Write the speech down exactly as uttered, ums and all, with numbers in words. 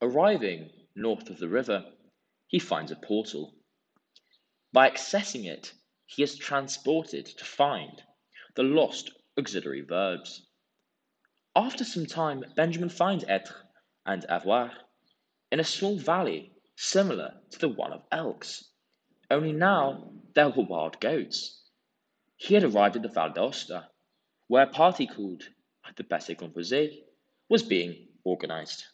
Arriving north of the river, he finds a portal. By accessing it, he is transported to find the lost auxiliary verbs. After some time, Benjamin finds être and avoir in a small valley similar to the one of Elks, only now there were wild goats. He had arrived at the Val d'Aosta, where a party called the Passé Composé was being organized.